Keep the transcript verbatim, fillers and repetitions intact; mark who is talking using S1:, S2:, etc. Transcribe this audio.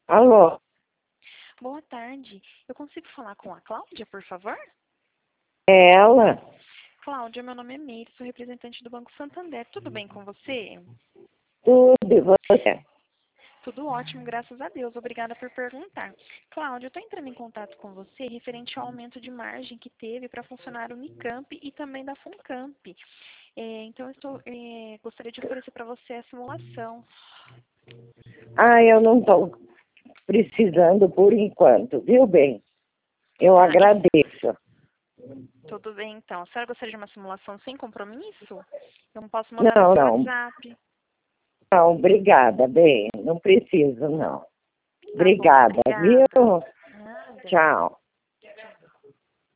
S1: Alô?
S2: Boa tarde. Eu consigo falar com a Cláudia, por favor?
S1: É ela?
S2: Cláudia, meu nome é Meire, sou representante do Banco Santander. Tudo bem com você?
S1: Tudo, e você?
S2: Tudo ótimo, graças a Deus. Obrigada por perguntar. Cláudia, eu estou entrando em contato com você referente ao aumento de margem que teve para funcionário Unicamp e também da Funcamp. É, então, eu estou, é, gostaria de oferecer para você a simulação.
S1: Ah, eu não estou precisando por enquanto, viu, bem? Eu
S2: Ah, e
S1: agradeço.
S2: tudo bem, então. A senhora gostaria de uma simulação sem compromisso? Eu não posso mandar no
S1: Não,
S2: seu
S1: não.
S2: WhatsApp.
S1: Não, obrigada, bem. Não preciso, não.
S2: Tá bom,
S1: Obrigada, viu?
S2: obrigada. Nada.
S1: Tchau.